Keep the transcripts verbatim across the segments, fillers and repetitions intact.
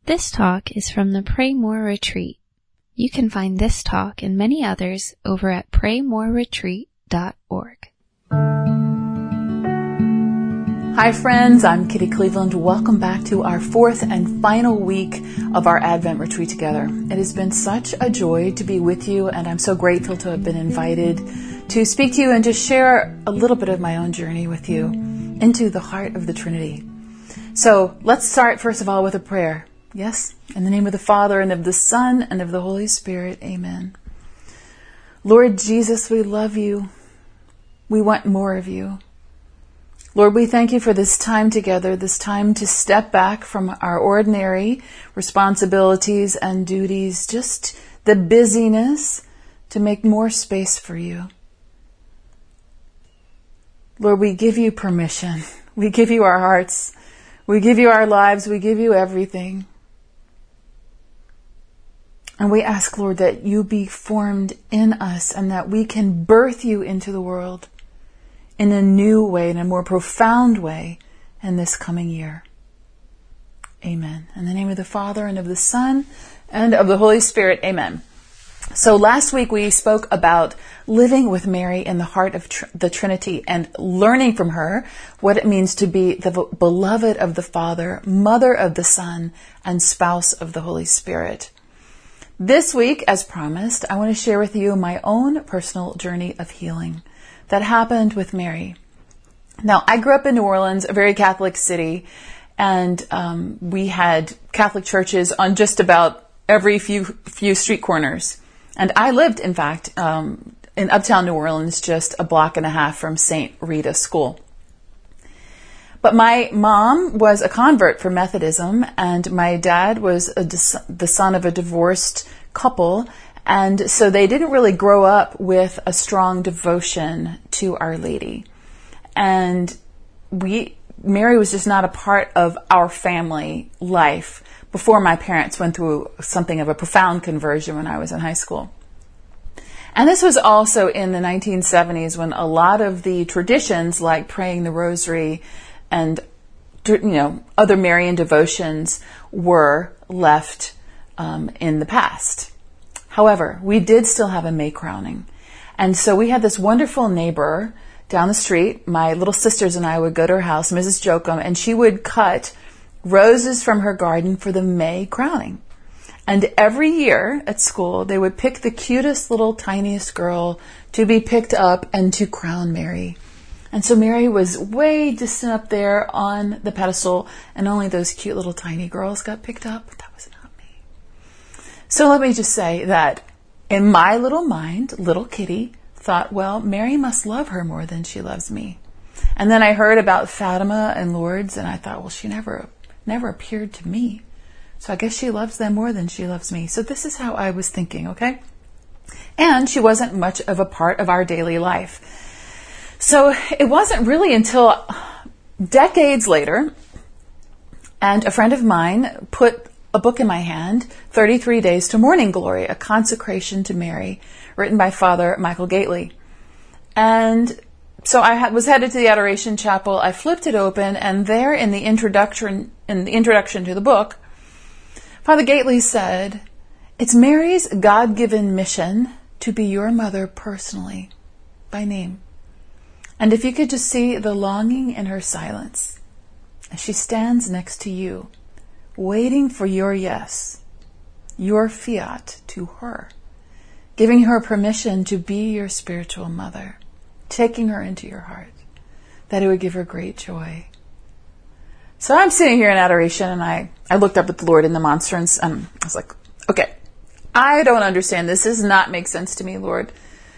This talk is from the Pray More Retreat. You can find this talk and many others over at pray more retreat dot org. Hi friends, I'm Kitty Cleveland. Welcome back to our fourth and final week of our Advent retreat together. It has been such a joy to be with you, and I'm so grateful to have been invited to speak to you and just share a little bit of my own journey with you into the heart of the Trinity. So let's start first of all with a prayer. Yes, in the name of the Father, and of the Son, and of the Holy Spirit. Amen. Lord Jesus, we love you. We want more of you. Lord, we thank you for this time together, this time to step back from our ordinary responsibilities and duties, just the busyness, to make more space for you. Lord, we give you permission. We give you our hearts. We give you our lives. We give you everything. And we ask, Lord, that you be formed in us and that we can birth you into the world in a new way, in a more profound way in this coming year. Amen. In the name of the Father, and of the Son, and of the Holy Spirit. Amen. So last week we spoke about living with Mary in the heart of tr- the Trinity and learning from her what it means to be the v- beloved of the Father, mother of the Son, and spouse of the Holy Spirit. This week, as promised, I want to share with you my own personal journey of healing that happened with Mary. Now, I grew up in New Orleans, a very Catholic city, and um, we had Catholic churches on just about every few few street corners. And I lived, in fact, um, in uptown New Orleans, just a block and a half from Saint Rita School. But my mom was a convert for Methodism, and my dad was a, the son of a divorced couple, and so they didn't really grow up with a strong devotion to Our Lady. And we, Mary was just not a part of our family life before my parents went through something of a profound conversion when I was in high school. And this was also in the nineteen seventies when a lot of the traditions like praying the rosary and, you know, other Marian devotions were left um, in the past. However, we did still have a May crowning. And so we had this wonderful neighbor down the street. My little sisters and I would go to her house, Missus Jokum, and she would cut roses from her garden for the May crowning. And every year at school, they would pick the cutest little tiniest girl to be picked up and to crown Mary. And so Mary was way distant up there on the pedestal, and only those cute little tiny girls got picked up. That was not me. So let me just say that in my little mind, little Kitty thought, well, Mary must love her more than she loves me. And then I heard about Fatima and Lourdes, and I thought, well, she never, never appeared to me. So I guess she loves them more than she loves me. So this is how I was thinking, okay? And she wasn't much of a part of our daily life. So it wasn't really until decades later, and a friend of mine put a book in my hand, thirty-three Days to Morning Glory, a consecration to Mary, written by Father Michael Gately. And so I had, was headed to the Adoration Chapel. I flipped it open, and there in the introduction, in the introduction to the book, Father Gately said, "It's Mary's God-given mission to be your mother personally, by name. And if you could just see the longing in her silence, as she stands next to you, waiting for your yes, your fiat to her, giving her permission to be your spiritual mother, taking her into your heart, that it would give her great joy." So I'm sitting here in adoration, and I, I looked up at the Lord in the monstrance, and I was like, okay, I don't understand this. This does not make sense to me, Lord.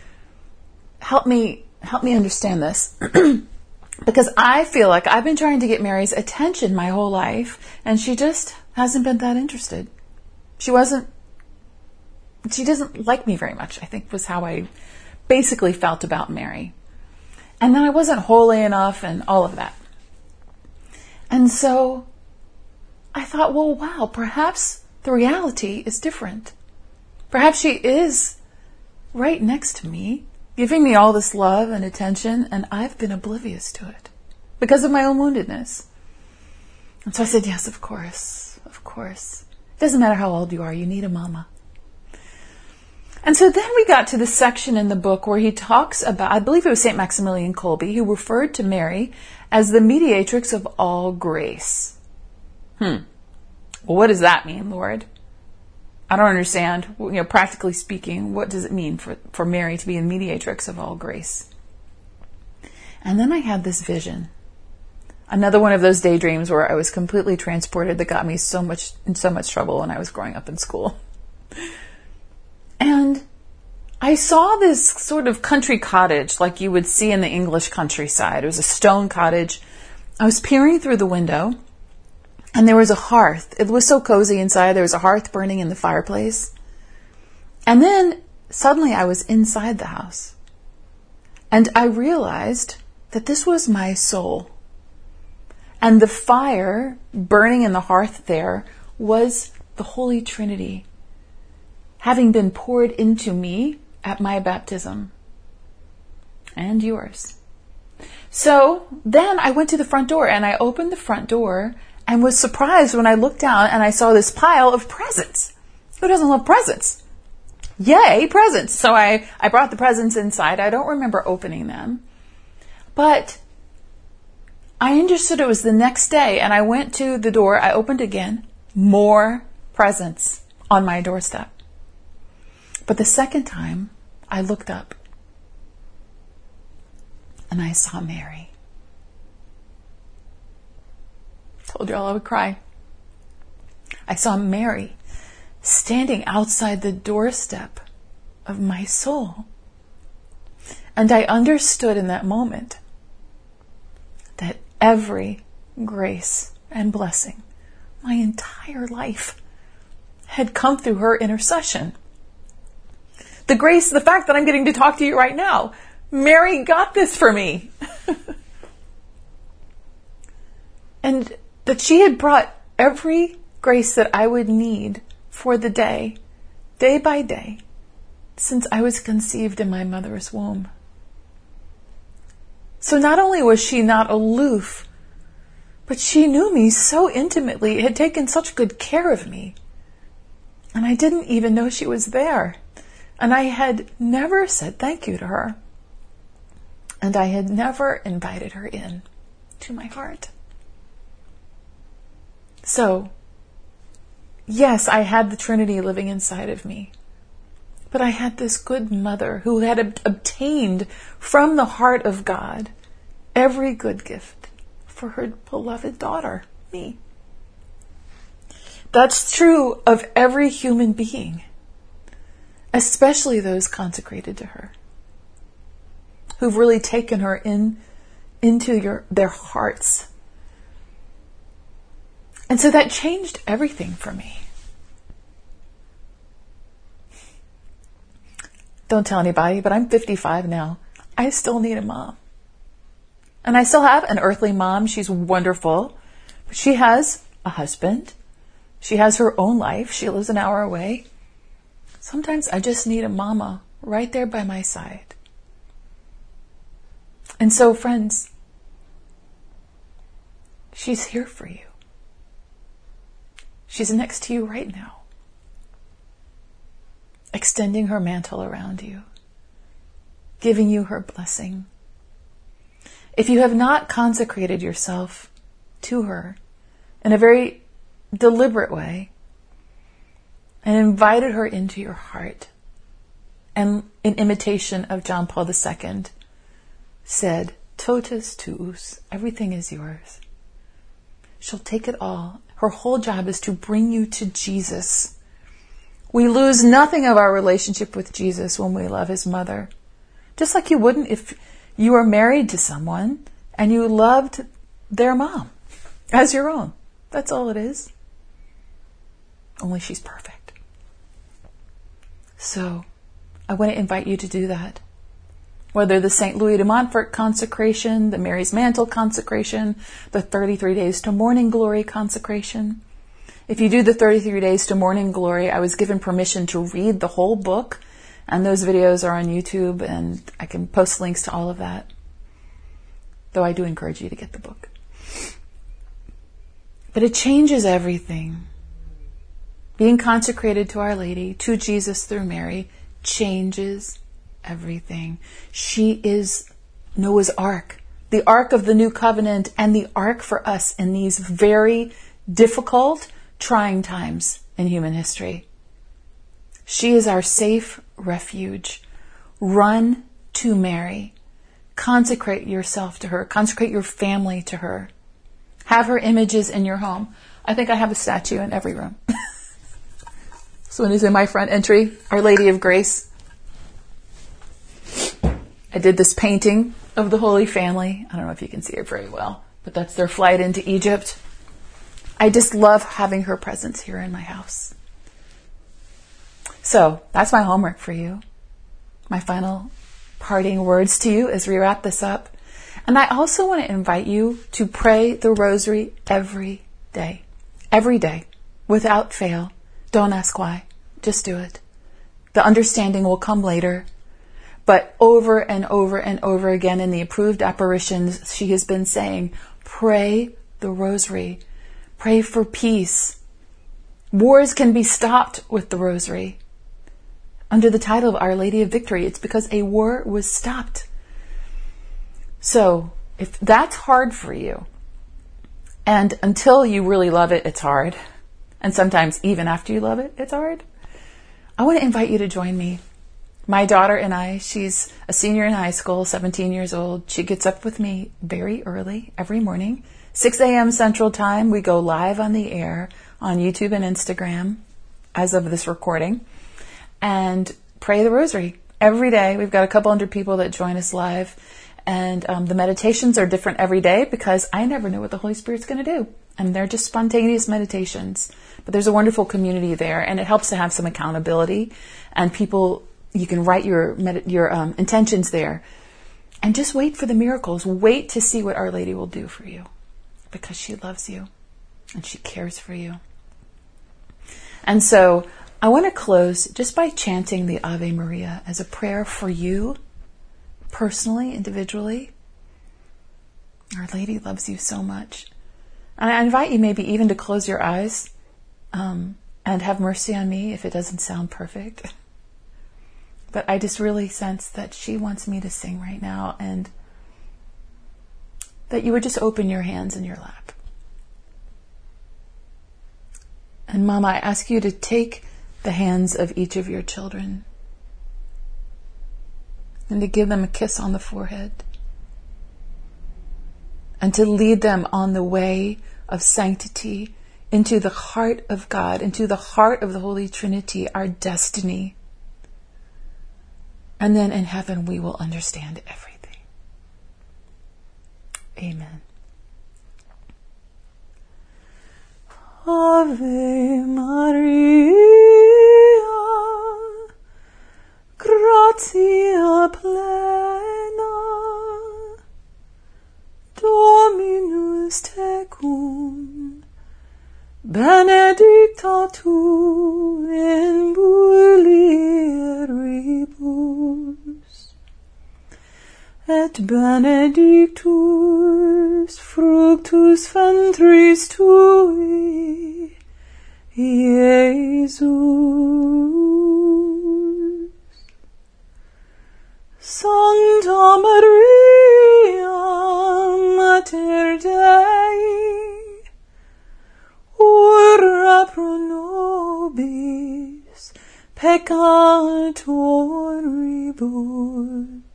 Help me Help me understand this, because I feel like I've been trying to get Mary's attention my whole life, and she just hasn't been that interested. She wasn't, she doesn't like me very much, I think was how I basically felt about Mary. And then I wasn't holy enough and all of that. And so I thought, well, wow, perhaps the reality is different. Perhaps she is right next to me, giving me all this love and attention, and I've been oblivious to it because of my own woundedness. And so I said, yes, of course, of course. Doesn't matter how old you are, you need a mama. And so then we got to the section in the book where he talks about, I believe it was Saint Maximilian Kolbe, who referred to Mary as the mediatrix of all grace. Hmm. Well, what does that mean, Lord? I don't understand. You know, practically speaking, what does it mean for, for Mary to be a mediatrix of all grace? And then I had this vision. Another one of those daydreams where I was completely transported that got me so much in so much trouble when I was growing up in school. And I saw this sort of country cottage like you would see in the English countryside. It was a stone cottage. I was peering through the window, and there was a hearth. It was so cozy inside. There was a hearth burning in the fireplace. And then suddenly I was inside the house. And I realized that this was my soul. And the fire burning in the hearth there was the Holy Trinity, having been poured into me at my baptism. And yours. So then I went to the front door and I opened the front door and was surprised when I looked down and I saw this pile of presents. Who doesn't love presents? Yay, presents. So I, I brought the presents inside. I don't remember opening them. But I understood it was the next day and I went to the door. I opened again. More presents on my doorstep. But the second time, I looked up and I saw Mary. Told y'all I would cry. I saw Mary standing outside the doorstep of my soul. And I understood in that moment that every grace and blessing, my entire life, had come through her intercession. The grace, the fact that I'm getting to talk to you right now. Mary got this for me. And that she had brought every grace that I would need for the day, day by day, since I was conceived in my mother's womb. So not only was she not aloof, but she knew me so intimately, had taken such good care of me. And I didn't even know she was there. And I had never said thank you to her. And I had never invited her in to my heart. So, yes, I had the Trinity living inside of me. But I had this good mother who had ob- obtained from the heart of God every good gift for her beloved daughter, me. That's true of every human being. Especially those consecrated to her, who've really taken her in into your their hearts. And so that changed everything for me. Don't tell anybody, but I'm fifty-five now. I still need a mom. And I still have an earthly mom. She's wonderful. But she has a husband. She has her own life. She lives an hour away. Sometimes I just need a mama right there by my side. And so, friends, she's here for you. She's next to you right now, extending her mantle around you, giving you her blessing. If you have not consecrated yourself to her in a very deliberate way, and invited her into your heart, and in imitation of John Paul the Second, said, totus tuus, everything is yours. She'll take it all. Her whole job is to bring you to Jesus. We lose nothing of our relationship with Jesus when we love his mother. Just like you wouldn't if you were married to someone and you loved their mom as your own. That's all it is. Only she's perfect. So, I want to invite you to do that. Whether the Saint Louis de Montfort consecration, the Mary's Mantle consecration, the thirty-three days to Morning Glory consecration. If you do the thirty-three days to Morning Glory, I was given permission to read the whole book, and those videos are on YouTube, and I can post links to all of that. Though I do encourage you to get the book. But it changes everything. being consecrated to Our Lady, to Jesus through Mary, changes everything. She is Noah's Ark, the Ark of the New Covenant, and the Ark for us in these very difficult, trying times in human history. She is our safe refuge. Run to Mary. Consecrate yourself to her. Consecrate your family to her. Have her images in your home. I think I have a statue in every room. This one is in my front entry, Our Lady of Grace. I did this painting of the Holy Family. I don't know if you can see it very well, but that's their flight into Egypt. I just love having her presence here in my house. So that's my homework for you. My final parting words to you as we wrap this up. And I also want to invite you to pray the rosary every day. Every day, without fail. Don't ask why. Just do it. The understanding will come later. But over and over and over again in the approved apparitions, she has been saying, pray the rosary. Pray for peace. Wars can be stopped with the rosary. Under the title of Our Lady of Victory, it's because a war was stopped. So, if that's hard for you, and until you really love it, it's hard, and sometimes even after you love it, it's hard, I want to invite you to join me. My daughter and I, she's a senior in high school, seventeen years old. She gets up with me very early every morning. six a.m. Central Time, we go live on the air on YouTube and Instagram as of this recording. And pray the rosary every day. We've got a couple hundred people that join us live. And um, the meditations are different every day because I never know what the Holy Spirit's going to do. And they're just spontaneous meditations. But there's a wonderful community there. And it helps to have some accountability. And people, you can write your, med- your um, intentions there. And just wait for the miracles. Wait to see what Our Lady will do for you. Because she loves you. And she cares for you. And so I want to close just by chanting the Ave Maria as a prayer for you, personally, individually. Our Lady loves you so much. And I invite you maybe even to close your eyes um, and have mercy on me if it doesn't sound perfect. But I just really sense that she wants me to sing right now, and that you would just open your hands in your lap. And Mama, I ask you to take the hands of each of your children and to give them a kiss on the forehead and to lead them on the way of sanctity into the heart of God, into the heart of the Holy Trinity, our destiny. And then in heaven we will understand everything. Amen. Ave Maria, gratia plena, Dominus tecum, benedicta tu in mulieribus, et benedictus fructus ventris tui, Iesus. Sancta Maria, Mater Dei, ora pro nobis peccatoribus,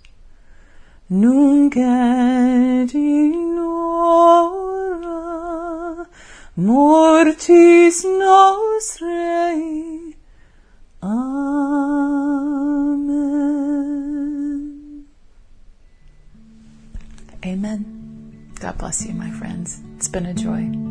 nunc et in hora mortis nostrae. Amen. Amen. God bless you, my friends. It's been a joy.